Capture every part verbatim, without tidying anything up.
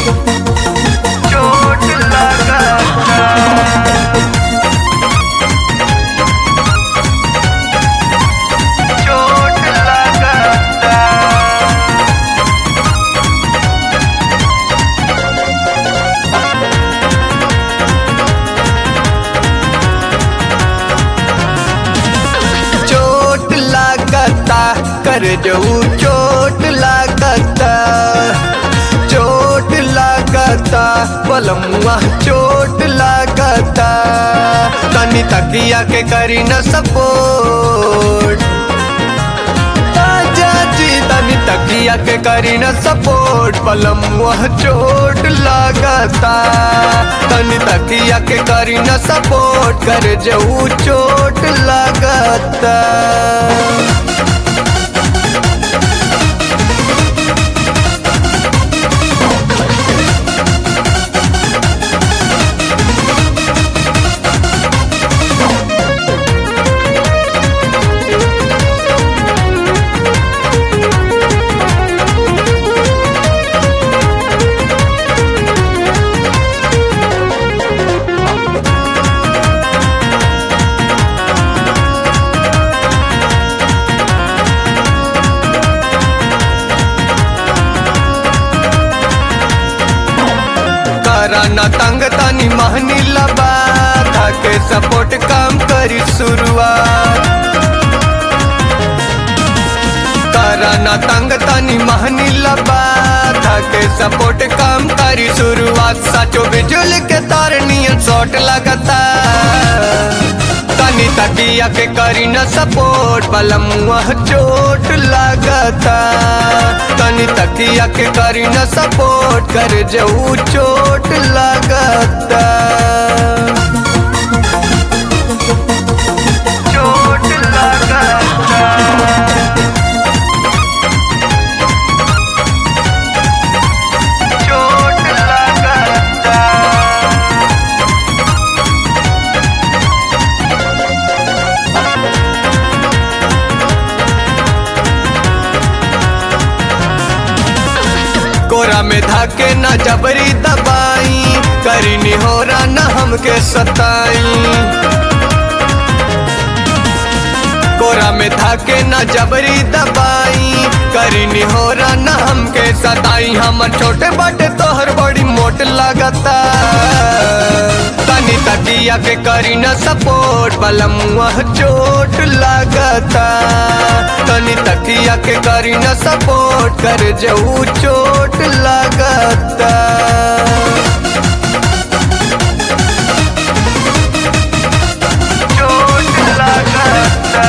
चोट लगता चोट लगता चोट लगता कर जाऊ चोट लगता चोट लगता पलमुआ चोट लगता तनी तकिया के करी न सपोर्ट ताजा जी तनी तकिया के करी न सपोर्ट पलमुआ चोट लगता तनी तकिया के करी न सपोर्ट कर जाऊ चोट लगता न तंग तानी महनी लबा के सपोर्ट काम करी शुरुआत करा न तंग तानी महनी लबा के सपोर्ट काम करी शुरुआत साचो बिजुल के तार नियन शॉट लगता तनी तकिया के करी न सपोर्ट पलमुआ चोट लगता तनी तकिया के करी न सपोर्ट कर जाऊ चोट लगता चोट लगता चोट लगता कोरा में धाके न जबरी दबाई करी निहोरा न हमके सताई कोरा में धाके न जबरी दबाई करी निहोरा न हमके सताई हमर छोटे बाटे तोहर बड़ी मोट लगता तनी तकिया के करी न सपोर्ट पलमुआ चोट लगता तनी तकिया के करी न सपोर्ट कर जाऊ चोट लगता चोट लगता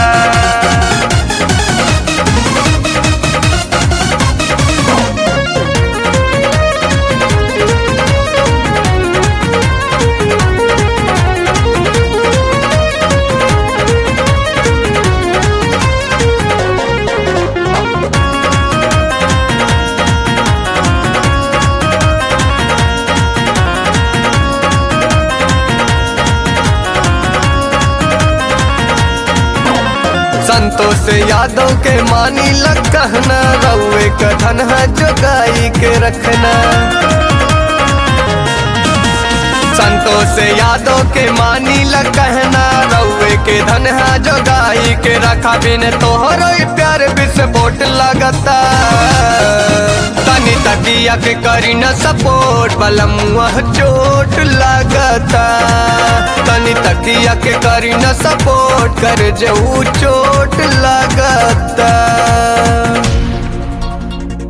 संतोष यादव के मानी लखना रउए कथन है जोगाई के रखना संतोष यादव के मानी लखना रउए के धन है जोगाई के रखा बिन तोहर प्यार विस्फोट लगता तनी तकिया के करी न सपोर्ट पलमुआ चोट लगता तनी तकिया के करी न सपोर्ट कर जाऊ चोट